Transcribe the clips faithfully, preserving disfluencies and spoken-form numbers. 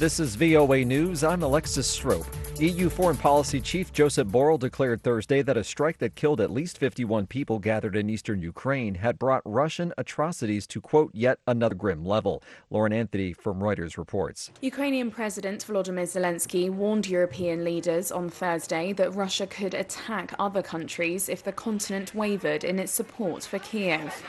This is V O A News. I'm Alexis Strope. E U Foreign Policy Chief Josep Borrell declared Thursday that a strike that killed at least fifty-one people gathered in eastern Ukraine had brought Russian atrocities to, quote, yet another grim level. Lauren Anthony from Reuters reports. Ukrainian President Volodymyr Zelensky warned European leaders on Thursday that Russia could attack other countries if the continent wavered in its support for Kiev.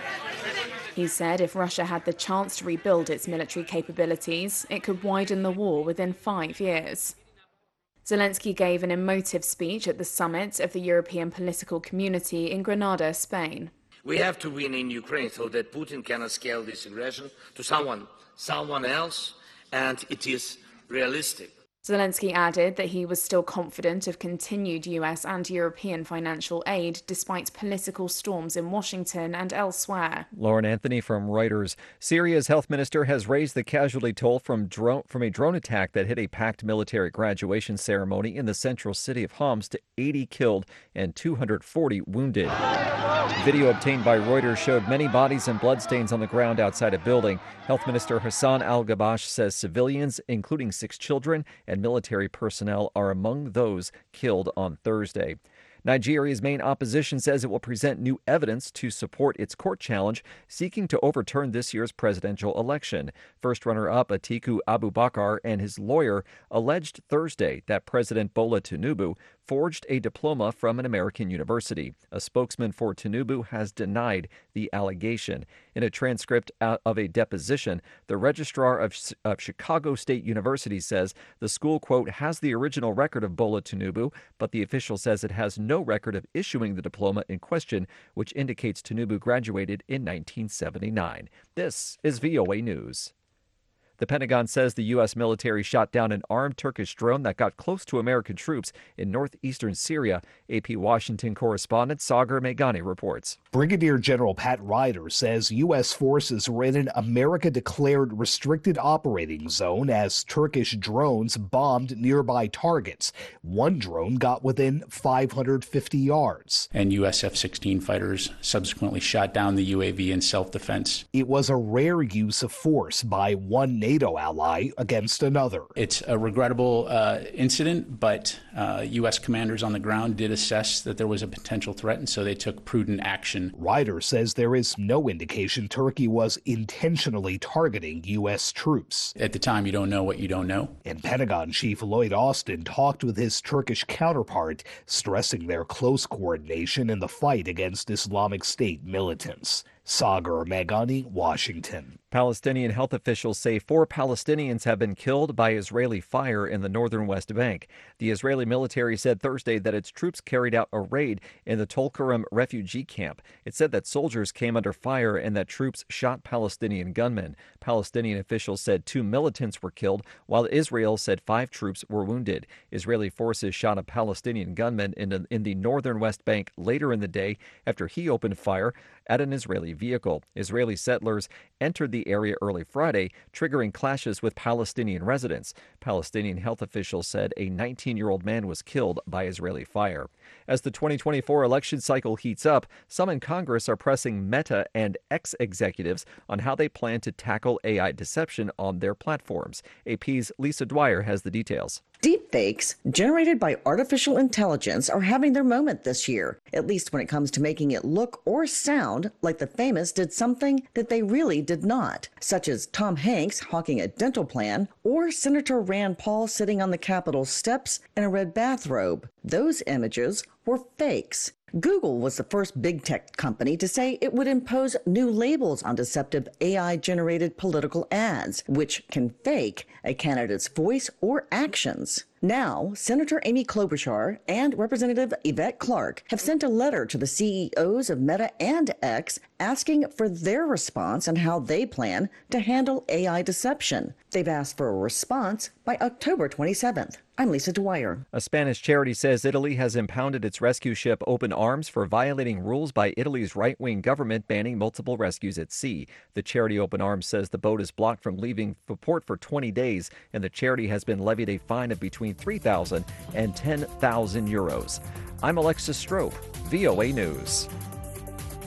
He said if Russia had the chance to rebuild its military capabilities, it could widen the war within five years. Zelensky gave an emotive speech at the summit of the European political community in Granada, Spain. We have to win in Ukraine so that Putin cannot scale this aggression to someone, someone else, and it is realistic. Zelensky added that he was still confident of continued U S and European financial aid despite political storms in Washington and elsewhere. Lauren Anthony from Reuters. Syria's health minister has raised the casualty toll from drone, from a drone attack that hit a packed military graduation ceremony in the central city of Homs to eighty killed and two hundred forty wounded. Video obtained by Reuters showed many bodies and bloodstains on the ground outside a building. Health Minister Hassan Al-Gabash says civilians, including six children and military personnel, are among those killed on Thursday. Nigeria's main opposition says it will present new evidence to support its court challenge seeking to overturn this year's presidential election. First runner-up Atiku Abubakar and his lawyer alleged Thursday that President Bola Tinubu forged a diploma from an American university. A spokesman for Tinubu has denied the allegation. In a transcript of a deposition, the registrar of, of Chicago State University says the school, quote, has the original record of Bola Tinubu, but the official says it has no record of issuing the diploma in question, which indicates Tinubu graduated in nineteen seventy-nine. This is V O A News. The Pentagon says the U S military shot down an armed Turkish drone that got close to American troops in northeastern Syria. A P Washington correspondent Sagar Meghani reports. Brigadier General Pat Ryder says U S forces were in an America-declared restricted operating zone as Turkish drones bombed nearby targets. One drone got within five hundred fifty yards. And U S F sixteen fighters subsequently shot down the U A V in self-defense. It was a rare use of force by one NATO ally against another. It's a regrettable uh, incident, but uh, U S commanders on the ground did assess that there was a potential threat, and so they took prudent action. Ryder says there is no indication Turkey was intentionally targeting U S troops. At the time, you don't know what you don't know. And Pentagon Chief Lloyd Austin talked with his Turkish counterpart, stressing their close coordination in the fight against Islamic State militants. Sagar Meghani, Washington. Palestinian health officials say four Palestinians have been killed by Israeli fire in the northern West Bank. The Israeli military said Thursday that its troops carried out a raid in the Tulkarem refugee camp. It said that soldiers came under fire and that troops shot Palestinian gunmen. Palestinian officials said two militants were killed, while Israel said five troops were wounded. Israeli forces shot a Palestinian gunman in, a, in the northern West Bank later in the day after he opened fire at an Israeli vehicle. Israeli settlers entered the area early Friday, triggering clashes with Palestinian residents. Palestinian health officials said a nineteen-year-old man was killed by Israeli fire. As the twenty twenty-four election cycle heats up, some in Congress are pressing Meta and X executives on how they plan to tackle A I deception on their platforms. A P's Lisa Dwyer has the details. Deepfakes generated by artificial intelligence are having their moment this year, at least when it comes to making it look or sound like the famous did something that they really did not, such as Tom Hanks hawking a dental plan or Senator Rand Paul sitting on the Capitol steps in a red bathrobe. Those images were fakes. Google was the first big tech company to say it would impose new labels on deceptive A I-generated political ads, which can fake a candidate's voice or actions. Now, Senator Amy Klobuchar and Representative Yvette Clarke have sent a letter to the C E Os of Meta and X asking for their response on how they plan to handle A I deception. They've asked for a response by October twenty-seventh. I'm Lisa Dwyer. A Spanish charity says Italy has impounded its rescue ship Open Arms for violating rules by Italy's right-wing government banning multiple rescues at sea. The charity Open Arms says the boat is blocked from leaving the port for twenty days, and the charity has been levied a fine of between three thousand and ten thousand euros. I'm Alexis Strope, V O A News.